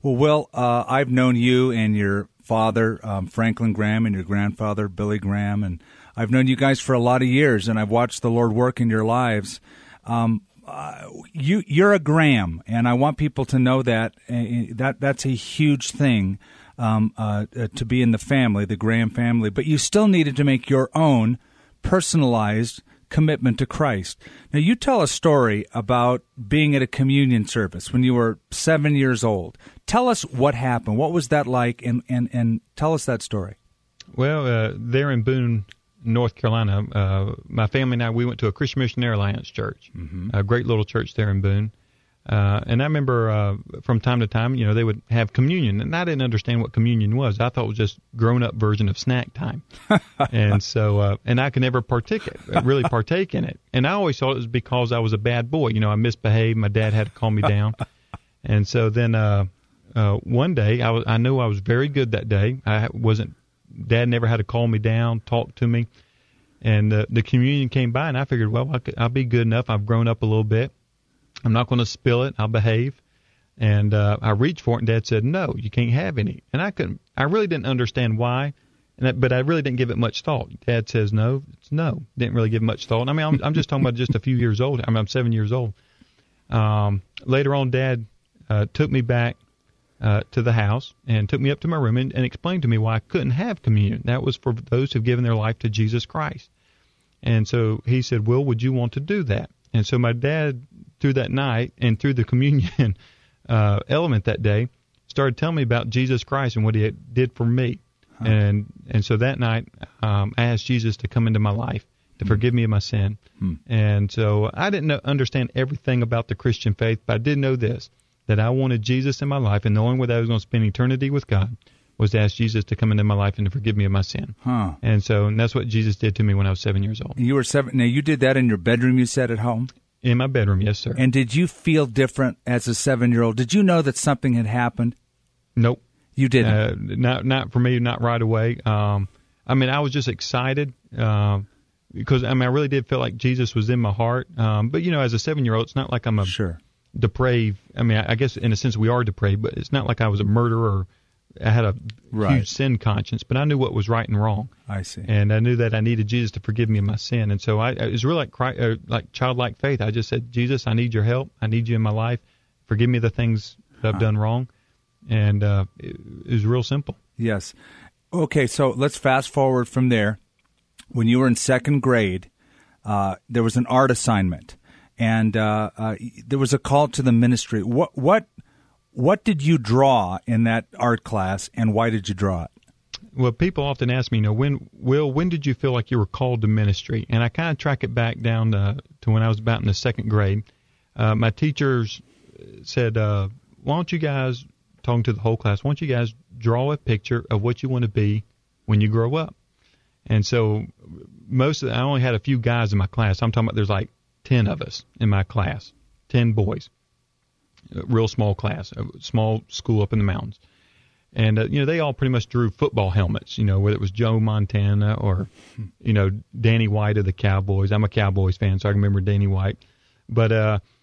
Well, Will, I've known you and your father, Franklin Graham, and your grandfather, Billy Graham, and I've known you guys for a lot of years, and I've watched the Lord work in your lives. You're a Graham, and I want people to know that that's a huge thing to be in the family, the Graham family. But you still needed to make your own personalized commitment to Christ. Now, you tell a story about being at a communion service when you were 7 years old. Tell us what happened. What was that like? And tell us that story. Well, there in Boone, North Carolina, my family and I, we went to a Christian Missionary Alliance church, a great little church there in Boone. And I remember from time to time, they would have communion, and I didn't understand what communion was. I thought it was just grown-up version of snack time. And so, and I could never really partake in it. And I always thought it was because I was a bad boy. I misbehaved. My dad had to calm me down. And so then one day, I knew I was very good that day. Dad never had to call me down, talk to me. And the communion came by, and I figured, well, I'll be good enough. I've grown up a little bit. I'm not going to spill it. I'll behave. And I reached for it, and Dad said, no, you can't have any. And I really didn't understand why, but I really didn't give it much thought. Dad says no, it's no. Didn't really give it much thought. I mean, I'm just talking about just a few years old. I'm 7 years old. Later on, Dad took me back to the house and took me up to my room and explained to me why I couldn't have communion. That was for those who've given their life to Jesus Christ. And so he said, Will, would you want to do that? And so my dad, through that night and through the communion element that day, started telling me about Jesus Christ and what he did for me. Huh. And so that night, I asked Jesus to come into my life, to forgive me of my sin. And so I didn't understand everything about the Christian faith, but I did know this, that I wanted Jesus in my life, and the only way that I was going to spend eternity with God was to ask Jesus to come into my life and to forgive me of my sin. Huh. And that's what Jesus did to me when I was 7 years old. You were 7. Now, you did that in your bedroom, you said, at home? In my bedroom, yes, sir. And did you feel different as a 7-year-old? Did you know that something had happened? Nope. You didn't? Not for me, not right away. I was just excited because, I really did feel like Jesus was in my heart. But, as a 7-year-old, it's not like I'm a depraved. I guess in a sense we are depraved, but it's not like I was a murderer or I had a huge sin conscience, but I knew what was right and wrong. I see. And I knew that I needed Jesus to forgive me of my sin. And so it was really like childlike faith. I just said, Jesus, I need your help. I need you in my life. Forgive me the things that I've done wrong. And it was real simple. Yes. Okay, so let's fast forward from there. When you were in second grade, there was an art assignment, and there was a call to the ministry. What did you draw in that art class, and why did you draw it? Well, people often ask me, when did you feel like you were called to ministry? And I kind of track it back down to when I was about in the second grade. My teachers said, why don't you guys, talking to the whole class, why don't you guys draw a picture of what you want to be when you grow up? And so I only had a few guys in my class. I'm talking about there's like 10 of us in my class, 10 boys. A real small class, a small school up in the mountains. And, they all pretty much drew football helmets, whether it was Joe Montana or, Danny White of the Cowboys. I'm a Cowboys fan, so I remember Danny White. But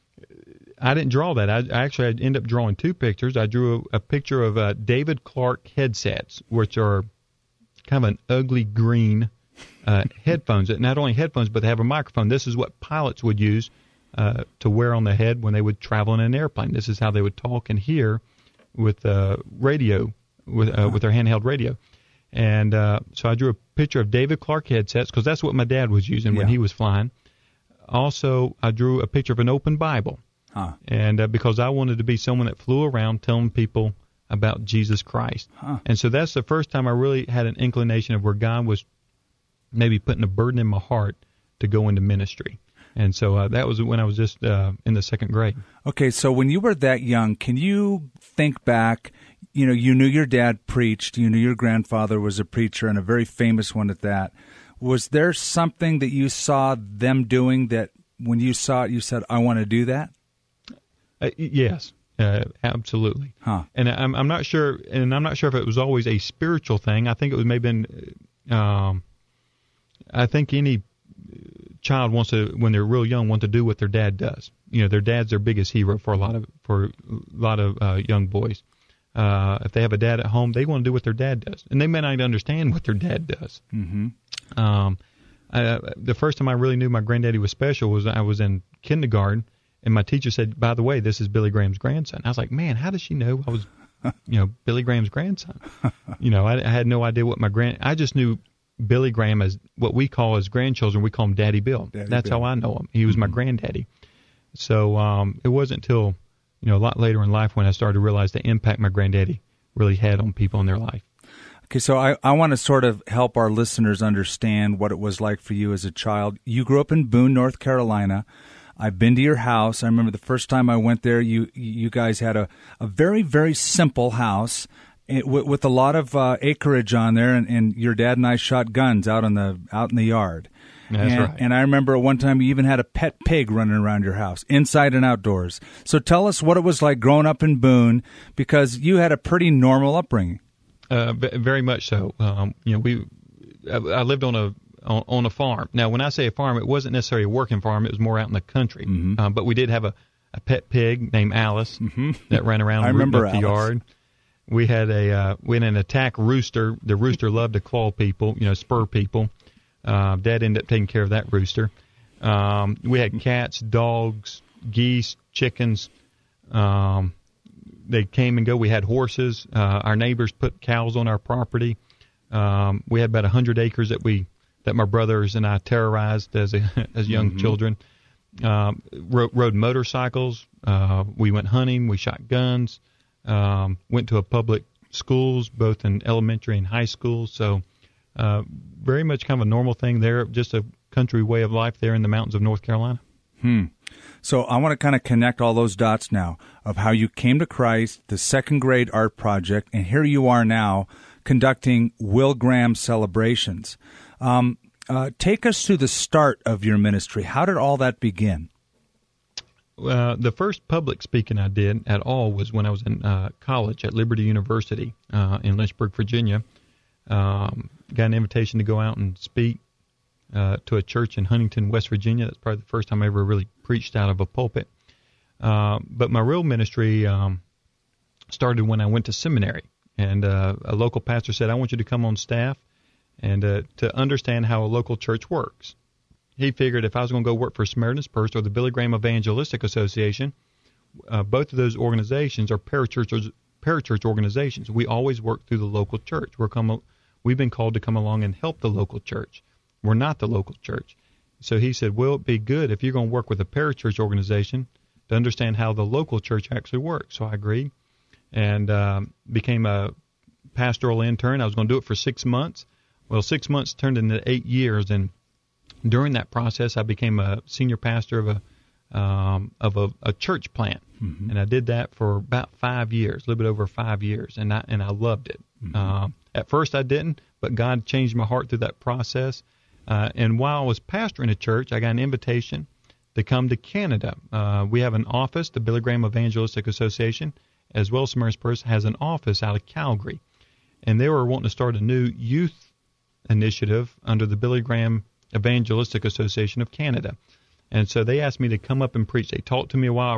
I didn't draw that. I ended up drawing two pictures. I drew a picture of David Clark headsets, which are kind of an ugly green headphones. Not only headphones, but they have a microphone. This is what pilots would use to wear on the head when they would travel in an airplane. This is how they would talk and hear with radio, with their handheld radio. And so I drew a picture of David Clark headsets because that's what my dad was using when he was flying. Also, I drew a picture of an open Bible. And because I wanted to be someone that flew around telling people about Jesus Christ. And so that's the first time I really had an inclination of where God was maybe putting a burden in my heart to go into ministry. And so that was when I was just in the second grade. Okay, so when you were that young, can you think back, you knew your dad preached, you knew your grandfather was a preacher and a very famous one at that. Was there something that you saw them doing that when you saw it, you said, I want to do that? Yes, absolutely. And I'm not sure, if it was always a spiritual thing. I think it was maybe I think any child wants to, when they're real young, want to do what their dad does. Their dad's their biggest hero for a lot of young boys. If they have a dad at home, they want to do what their dad does, and they may not understand what their dad does. Mm-hmm. The first time I really knew my granddaddy was special was I was in kindergarten, and my teacher said, "By the way, this is Billy Graham's grandson." I was like, "Man, how does she know I was, Billy Graham's grandson?" I had no idea what I just knew Billy Graham as what we call as grandchildren. We call him Daddy Bill. That's how I know him. He was my granddaddy. So it wasn't until a lot later in life when I started to realize the impact my granddaddy really had on people in their life. Okay, so I want to sort of help our listeners understand what it was like for you as a child. You grew up in Boone, North Carolina. I've been to your house. I remember the first time I went there, you guys had a very, very simple house with a lot of acreage on there, and your dad and I shot guns out in the yard. That's right. And I remember one time you even had a pet pig running around your house, inside and outdoors. So tell us what it was like growing up in Boone, because you had a pretty normal upbringing. Very much so. I lived on a farm. Now, when I say a farm, it wasn't necessarily a working farm. It was more out in the country. Mm-hmm. But we did have a pet pig named Alice that ran around I remember up the yard. We had an attack rooster. The rooster loved to claw people, spur people. Dad ended up taking care of that rooster. We had cats, dogs, geese, chickens. They came and go. We had horses. Our neighbors put cows on our property. We had about 100 acres that my brothers and I terrorized as young children. Rode motorcycles. We went hunting. We shot guns. Went to a public schools, both in elementary and high school. So very much kind of a normal thing there, just a country way of life there in the mountains of North Carolina. So I want to kind of connect all those dots now of how you came to Christ, the second grade art project, and here you are now conducting Will Graham celebrations. Take us to the start of your ministry. How did all that begin? The first public speaking I did at all was when I was in college at Liberty University in Lynchburg, Virginia. Got an invitation to go out and speak to a church in Huntington, West Virginia. That's probably the first time I ever really preached out of a pulpit. But my real ministry started when I went to seminary. And a local pastor said, "I want you to come on staff and to understand how a local church works." He figured if I was going to go work for Samaritan's Purse or the Billy Graham Evangelistic Association, both of those organizations are parachurch organizations. We always work through the local church. We've been called to come along and help the local church. We're not the local church. So he said, well, it'd be good if you're going to work with a parachurch organization to understand how the local church actually works. So I agreed and became a pastoral intern. I was going to do it for 6 months. Well, 6 months turned into 8 years, and during that process, I became a senior pastor of a church plant, and I did that for about 5 years, a little bit over 5 years, and I loved it. At first, I didn't, but God changed my heart through that process. And while I was pastoring a church, I got an invitation to come to Canada. We have an office, the Billy Graham Evangelistic Association, as well as Samaritan's Purse has an office out of Calgary, and they were wanting to start a new youth initiative under the Billy Graham Evangelistic Association of Canada. And so they asked me to come up and preach. They talked to me a while.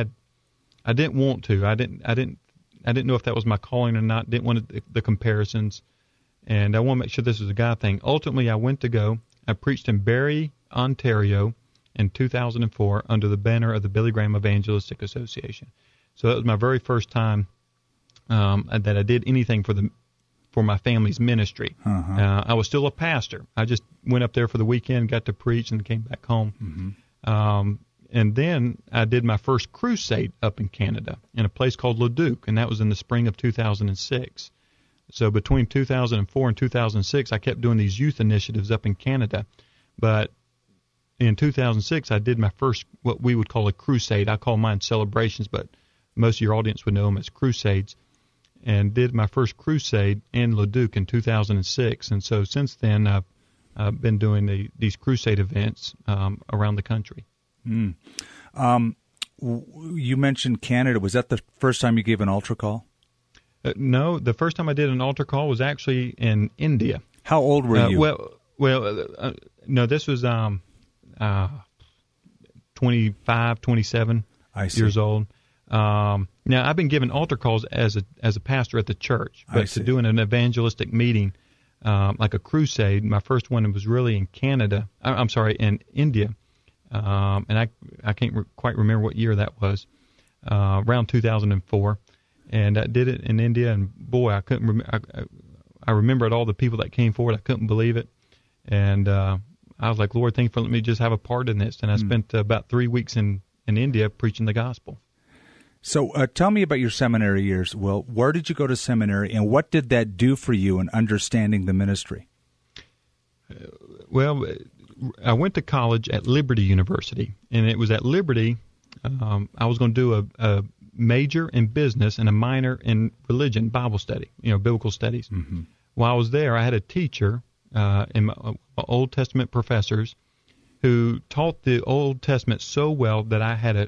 I didn't want to. I didn't know if that was my calling or not. Didn't want the comparisons. And I want to make sure this was a God thing. Ultimately, I went to go. I preached in Barrie, Ontario in 2004 under the banner of the Billy Graham Evangelistic Association. So that was my very first time that I did anything for my family's ministry. I was still a pastor. I just went up there for the weekend, got to preach, and came back home. And then I did my first crusade up in Canada in a place called Leduc, and that was in the spring of 2006. So between 2004 and 2006, I kept doing these youth initiatives up in Canada. But in 2006, I did my first, what we would call a crusade. I call mine celebrations, but most of your audience would know them as crusades. And did my first crusade in Leduc in 2006. And so since then, I've been doing these crusade events around the country. You mentioned Canada. Was that the first time you gave an altar call? No, the first time I did an altar call was actually in India. How old were you? No, this was 25, 27 years old. Now, I've been given altar calls as a pastor at the church, but to doing an evangelistic meeting, like a crusade, my first one was really in Canada. I'm sorry, in India, and I can't quite remember what year that was, around 2004, and I did it in India, and boy, I couldn't remember. I remembered all the people that came forward. I couldn't believe it, and I was like, Lord, thank you for letting me just have a part in this. And I spent about 3 weeks in India preaching the gospel. So tell me about your seminary years, Will. Where did you go to seminary, and what did that do for you in understanding the ministry? Well, I went to college at Liberty University, and it was at Liberty I was going to do a major in business and a minor in religion, Bible study, biblical studies. Mm-hmm. While I was there, I had a teacher in my Old Testament professors who taught the Old Testament so well that I had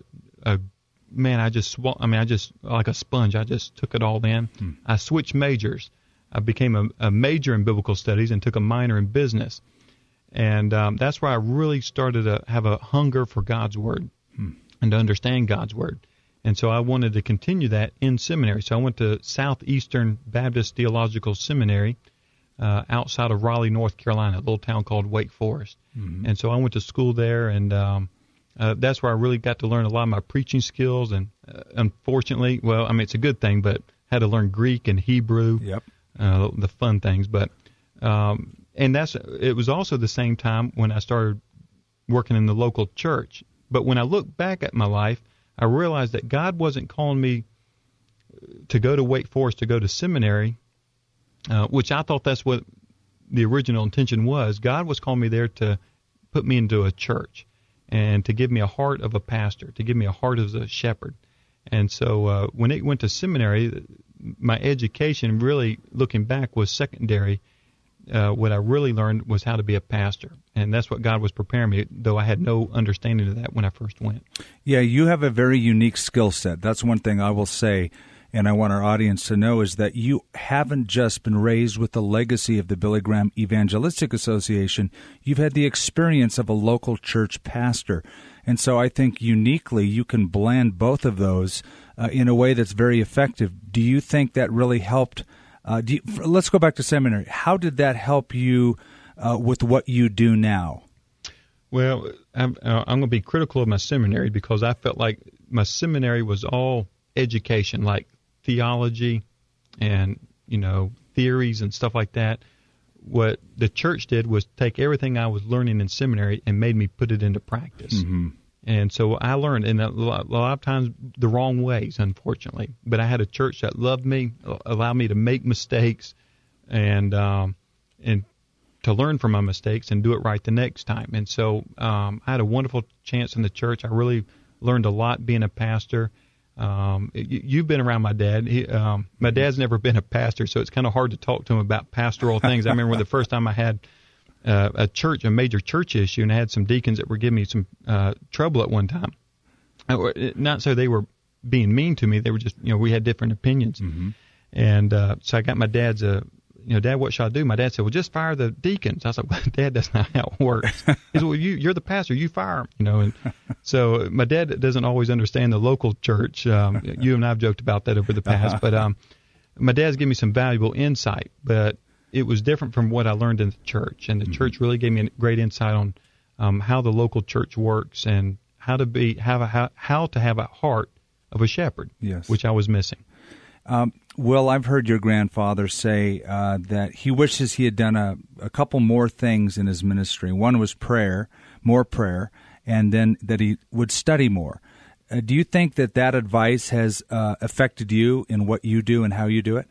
I just like a sponge. I just took it all in. I switched majors. I became a major in biblical studies and took a minor in business. And that's where I really started to have a hunger for God's Word and to understand God's Word. And so I wanted to continue that in seminary. So I went to Southeastern Baptist Theological Seminary outside of Raleigh, North Carolina, a little town called Wake Forest. Mm-hmm. And so I went to school there, and that's where I really got to learn a lot of my preaching skills. And unfortunately, it's a good thing, but had to learn Greek and Hebrew, the fun things. But and it was also the same time when I started working in the local church. But when I look back at my life, I realized that God wasn't calling me to go to Wake Forest, to go to seminary, which I thought that's what the original intention was. God was calling me there to put me into a church and to give me a heart of a pastor, to give me a heart as a shepherd. And so when it went to seminary, my education really, looking back, was secondary. What I really learned was how to be a pastor. And that's what God was preparing me, though I had no understanding of that when I first went. Yeah, you have a very unique skill set. That's one thing I will say, and I want our audience to know, is that you haven't just been raised with the legacy of the Billy Graham Evangelistic Association. You've had the experience of a local church pastor. And so I think uniquely you can blend both of those in a way that's very effective. Do you think that really helped? Let's go back to seminary. How did that help you with what you do now? Well, I'm going to be critical of my seminary because I felt like my seminary was all education, like theology and, theories and stuff like that. What the church did was take everything I was learning in seminary and made me put it into practice. Mm-hmm. And so I learned in a lot of times the wrong ways, unfortunately. But I had a church that loved me, allowed me to make mistakes, and to learn from my mistakes and do it right the next time. And so I had a wonderful chance in the church. I really learned a lot being a pastor. You've been around my dad. My dad's never been a pastor, so it's kind of hard to talk to him about pastoral things. I remember the first time I had a major church issue, and I had some deacons that were giving me some trouble at one time. Not so they were being mean to me. They were just, we had different opinions. Mm-hmm. And so I got my dad's, Dad, what should I do? My dad said, well, just fire the deacons. I was like, well, Dad, that's not how it works. He said, well, you're the pastor. You fire them, And so my dad doesn't always understand the local church. You and I have joked about that over the past. But my dad's given me some valuable insight. But it was different from what I learned in the church, and the church really gave me a great insight on how the local church works and how to have a heart of a shepherd, yes, which I was missing. Will, I've heard your grandfather say that he wishes he had done a couple more things in his ministry. One was more prayer, and then that he would study more. Do you think that advice has affected you in what you do and how you do it?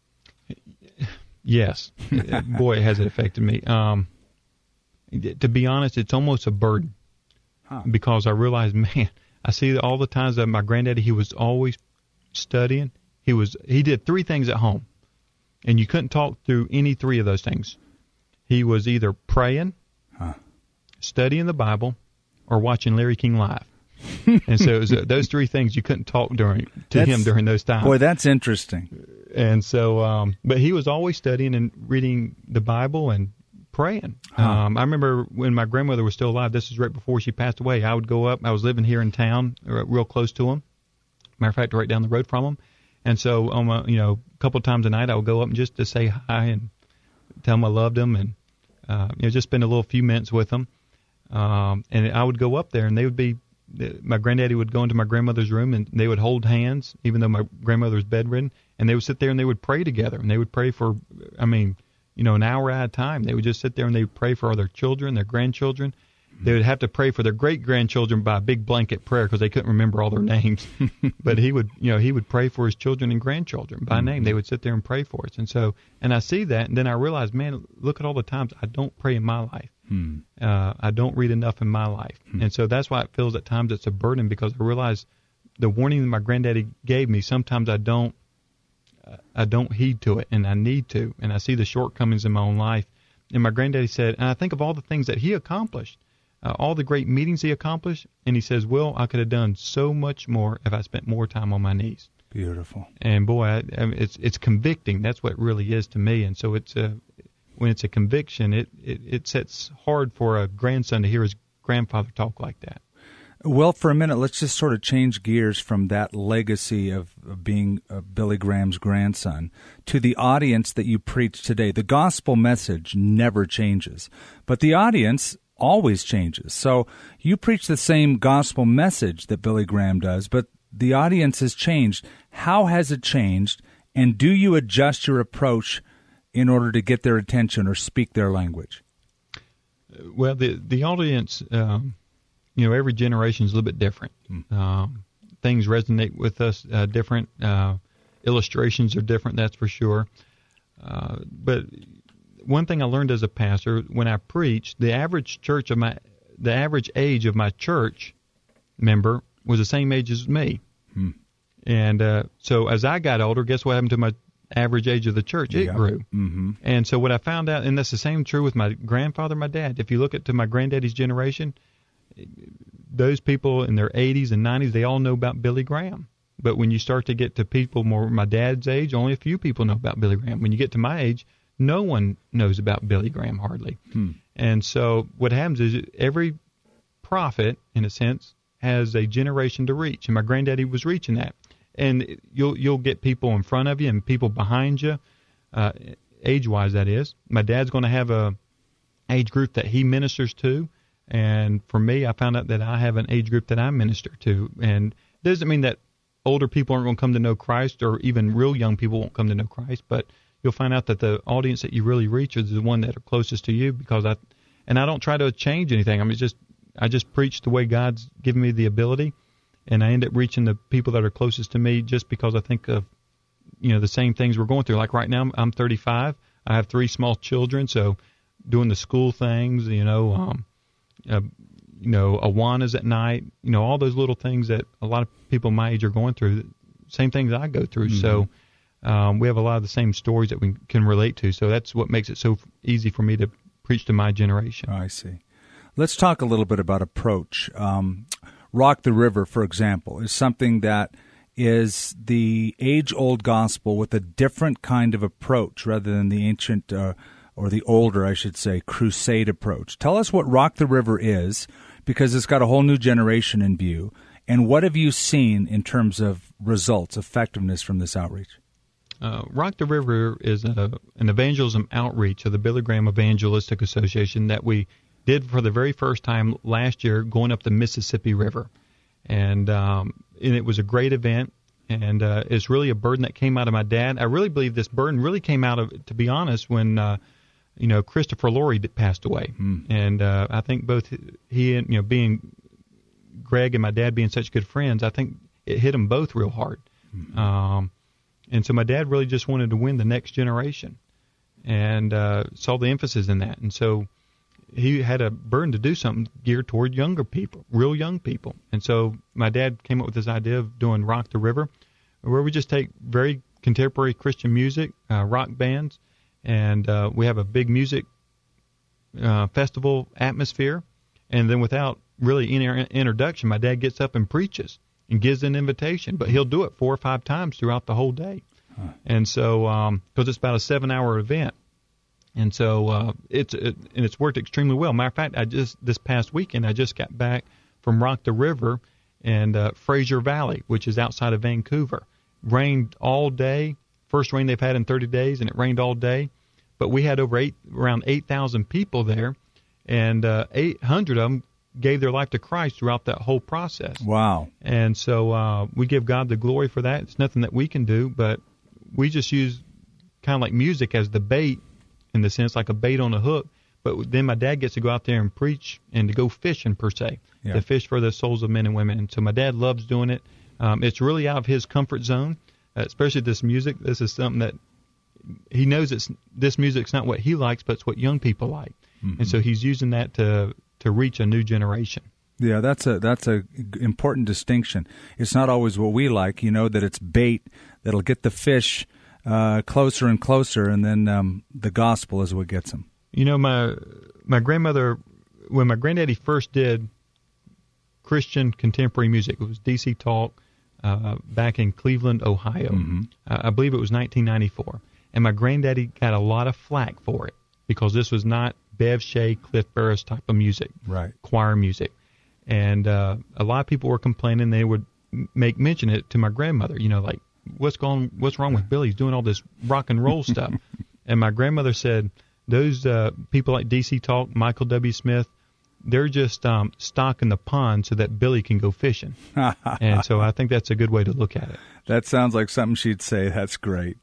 Yes. Boy, has it affected me. To be honest, it's almost a burden because I realize, man, I see all the times that my granddaddy, he was always studying. He did three things at home, and you couldn't talk through any three of those things. He was either praying, studying the Bible, or watching Larry King live. And so it was those three things you couldn't talk to him during those times. Boy, that's interesting. And so, but he was always studying and reading the Bible and praying. I remember when my grandmother was still alive, this was right before she passed away, I would go up, I was living here in town, real close to him. Matter of fact, right down the road from them. And so, a couple of times a night, I would go up and just to say hi and tell them I loved them, and just spend a little few minutes with them. And I would go up there, and they would be. My granddaddy would go into my grandmother's room, and they would hold hands, even though my grandmother was bedridden, and they would sit there and they would pray together, and they would pray for, an hour at a time. They would just sit there and they would pray for their children, their grandchildren. They would have to pray for their great-grandchildren by a big blanket prayer because they couldn't remember all their names. But he would pray for his children and grandchildren by name. They would sit there and pray for us. And I see that, and then I realize, man, look at all the times I don't pray in my life. I don't read enough in my life. And so that's why it feels at times it's a burden, because I realize the warning that my granddaddy gave me, sometimes I don't heed to it, and I need to. And I see the shortcomings in my own life. And my granddaddy said, and I think of all the things that he accomplished, all the great meetings he accomplished, and he says, Will, I could have done so much more if I spent more time on my knees. Beautiful. And boy, it's convicting. That's what it really is to me. And so when it's a conviction, it sets hard for a grandson to hear his grandfather talk like that. Well, for a minute, let's just sort of change gears from that legacy of being Billy Graham's grandson to the audience that you preach today. The gospel message never changes, but the audience always changes. So you preach the same gospel message that Billy Graham does, but the audience has changed. How has it changed, and do you adjust your approach in order to get their attention or speak their language? Well, the audience, every generation is a little bit different. Things resonate with us different. Illustrations are different, that's for sure. But one thing I learned as a pastor, when I preached, the average age of my church member was the same age as me. And so as I got older, guess what happened to my average age of the church? It grew. Mm-hmm. And so what I found out, and that's the same true with my grandfather, my dad. If you look to my granddaddy's generation, those people in their 80s and 90s, they all know about Billy Graham. But when you start to get to people more my dad's age, only a few people know about Billy Graham. When you get to my age, no one knows about Billy Graham hardly. And so what happens is every prophet, in a sense, has a generation to reach, and my granddaddy was reaching that. And you'll get people in front of you and people behind you, age-wise, that is. My dad's going to have a age group that he ministers to, and for me, I found out that I have an age group that I minister to. And it doesn't mean that older people aren't going to come to know Christ, or even real young people won't come to know Christ, but you'll find out that the audience that you really reach is the one that are closest to you, because I don't try to change anything. I just preach the way God's given me the ability, and I end up reaching the people that are closest to me just because I think of, the same things we're going through. Like right now, I'm 35. I have 3 small children, so doing the school things, Awanas at night, all those little things that a lot of people my age are going through, same things I go through. So we have a lot of the same stories that we can relate to. So that's what makes it so easy for me to preach to my generation. I see. Let's talk a little bit about approach. Rock the River, for example, is something that is the age-old gospel with a different kind of approach rather than the ancient, or the older, I should say, crusade approach. Tell us what Rock the River is, because it's got a whole new generation in view, and what have you seen in terms of results, effectiveness from this outreach? Rock the River is an evangelism outreach of the Billy Graham Evangelistic Association that we did for the very first time last year, going up the Mississippi River. And it was a great event, and it's really a burden that came out of my dad. I really believe this burden really came out of, to be honest, when Christopher Laurie passed away. And I think both he and, being Greg and my dad being such good friends, I think it hit them both real hard. And so my dad really just wanted to win the next generation, and saw the emphasis in that. And so he had a burden to do something geared toward younger people, real young people. And so my dad came up with this idea of doing Rock the River, where we just take very contemporary Christian music, rock bands, and we have a big music festival atmosphere. And then without really any introduction, my dad gets up and preaches and gives an invitation, but he'll do it 4 or 5 times throughout the whole day. And so, because it's about a 7-hour event. And so it's worked extremely well. Matter of fact, this past weekend, I just got back from Rock the River, and Fraser Valley, which is outside of Vancouver. Rained all day, first rain they've had in 30 days, and it rained all day. But we had around 8,000 people there, and 800 of them gave their life to Christ throughout that whole process. Wow. And so we give God the glory for that. It's nothing that we can do, but we just use kind of like music as the bait, in the sense like a bait on a hook. But then my dad gets to go out there and preach and to go fishing, per se, to fish for the souls of men and women. And so my dad loves doing it. It's really out of his comfort zone, especially this music. This is something that he knows this music's not what he likes, but it's what young people like. Mm-hmm. And so he's using that to reach a new generation. Yeah, that's a important distinction. It's not always what we like. You know that it's bait that'll get the fish closer and closer, and then the gospel is what gets them. You know, my grandmother, when my granddaddy first did Christian contemporary music, it was DC Talk back in Cleveland, Ohio. Mm-hmm. I believe it was 1994. And my granddaddy got a lot of flack for it because this was not Bev Shea, Cliff Barris type of music, right? Choir music. And a lot of people were complaining. They would make mention it to my grandmother, you know, like, what's wrong with Billy? He's doing all this rock and roll stuff. And my grandmother said, those people like DC Talk, Michael W. Smith, they're just stocking the pond so that Billy can go fishing. And so I think that's a good way to look at it. That sounds like something she'd say. That's great.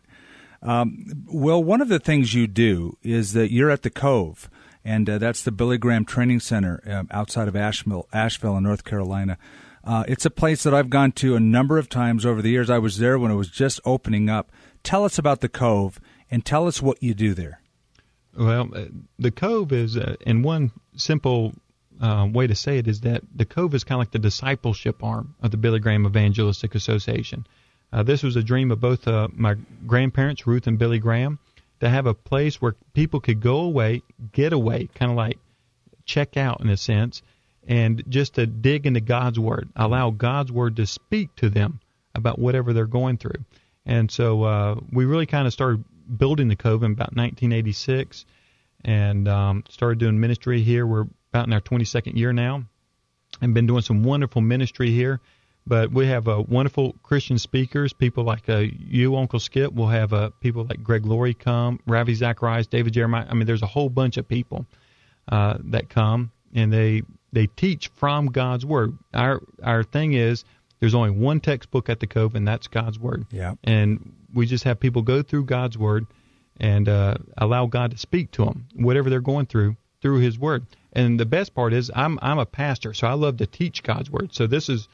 Well, one of the things you do is that you're at the Cove, and that's the Billy Graham Training Center outside of Asheville in North Carolina. It's a place that I've gone to a number of times over the years. I was there when it was just opening up. Tell us about the Cove, and tell us what you do there. Well, the Cove is, in one simple way to say it, is that the Cove is kind of like the discipleship arm of the Billy Graham Evangelistic Association. This was a dream of both my grandparents, Ruth and Billy Graham, to have a place where people could go away, get away, kind of like check out in a sense, and just to dig into God's Word, allow God's Word to speak to them about whatever they're going through. And so we really kind of started building the Cove in about 1986 and started doing ministry here. We're about in our 22nd year now and been doing some wonderful ministry here. But we have wonderful Christian speakers, people like you, Uncle Skip. We'll have people like Greg Laurie come, Ravi Zacharias, David Jeremiah. I mean, there's a whole bunch of people that come, and they teach from God's Word. Our thing is there's only one textbook at the Cove, and that's God's Word. Yeah. And we just have people go through God's Word and allow God to speak to them, whatever they're going through His Word. And the best part is I'm a pastor, so I love to teach God's Word. So this is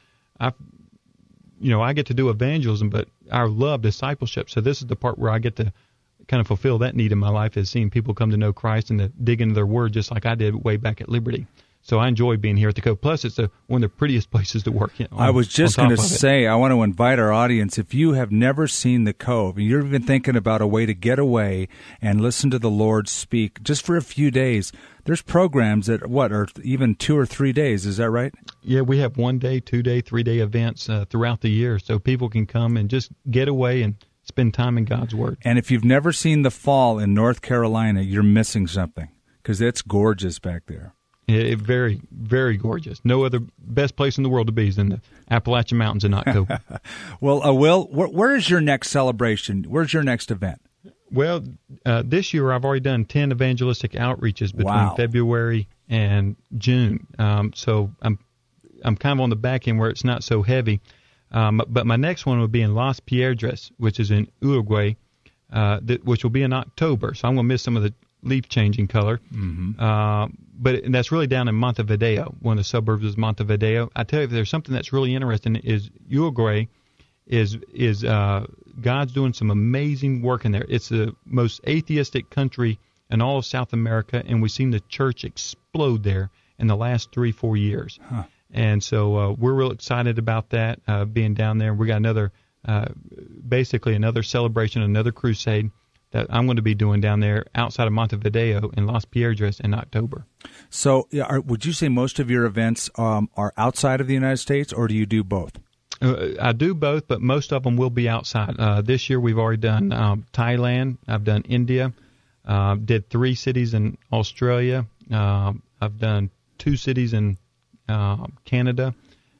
I get to do evangelism, but I love discipleship. So this is the part where I get to kind of fulfill that need in my life, is seeing people come to know Christ and to dig into their Word just like I did way back at Liberty. So I enjoy being here at the Cove. Plus, it's one of the prettiest places to work. I was just going to say, I want to invite our audience, if you have never seen the Cove, and you're even thinking about a way to get away and listen to the Lord speak just for a few days, there's programs that, are even 2 or 3 days. Is that right? Yeah, we have 1 day, 2 day, 3 day events throughout the year, so people can come and just get away and spend time in God's Word. And if you've never seen the fall in North Carolina, you're missing something, because it's gorgeous back there. Very, very gorgeous. No other best place in the world to be is in the Appalachian Mountains in October. Well, Will, where is your next celebration? Where's your next event? Well, this year I've already done 10 evangelistic outreaches between February and June. So I'm kind of on the back end where it's not so heavy. But my next one will be in Las Piedras, which is in Uruguay, which will be in October. So I'm going to miss some of the leaf changing color. Mm-hmm. But that's really down in Montevideo, one of the suburbs is Montevideo. I tell you, if there's something that's really interesting, is Uruguay is God's doing some amazing work in there. It's the most atheistic country in all of South America, and we've seen the church explode there in the last 3-4 years. Huh. And so we're real excited about that, being down there. We got basically another celebration, another crusade that I'm going to be doing down there outside of Montevideo in Las Piedras in October. So would you say most of your events are outside of the United States, or do you do both? I do both, but most of them will be outside. This year we've already done Thailand. I've done India. Did 3 cities in Australia. I've done 2 cities in Canada.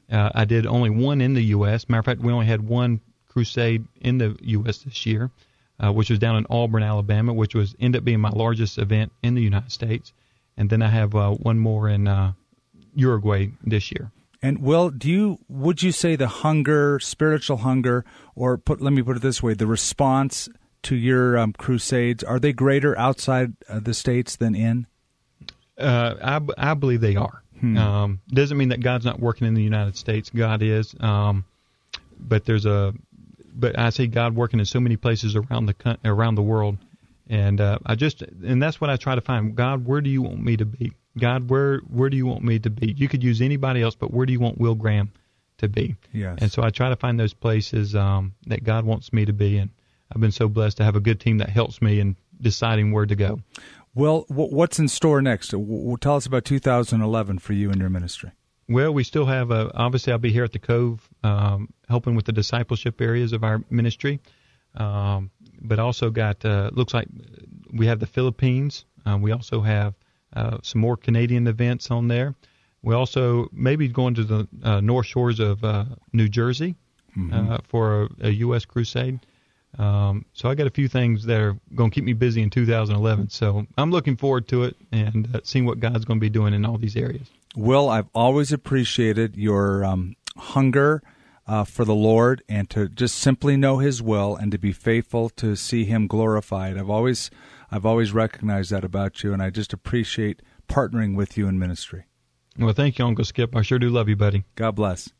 I did only one in the U.S. Matter of fact, we only had one crusade in the U.S. this year, which was down in Auburn, Alabama, which ended up being my largest event in the United States. And then I have one more in Uruguay this year. And Will, would you say the hunger, spiritual hunger, or let me put it this way, the response to your crusades, are they greater outside the States than in? I believe they are. Doesn't mean that God's not working in the United States. God is, but but I see God working in so many places around the world, and and that's what I try to find. God, where do you want me to be? God, where do you want me to be? You could use anybody else, but where do you want Will Graham to be? Yes. And so I try to find those places that God wants me to be, and I've been so blessed to have a good team that helps me in deciding where to go. Well, what's in store next? Tell us about 2011 for you and your ministry. Well, we still have, obviously I'll be here at the Cove helping with the discipleship areas of our ministry, but also got, looks like we have the Philippines. We also have some more Canadian events on there. We also maybe going to the North Shores of New Jersey for a U.S. crusade. So I got a few things that are going to keep me busy in 2011. So I'm looking forward to it and seeing what God's going to be doing in all these areas. Will, I've always appreciated your hunger for the Lord and to just simply know His will and to be faithful to see Him glorified. I've always recognized that about you, and I just appreciate partnering with you in ministry. Well, thank you, Uncle Skip. I sure do love you, buddy. God bless.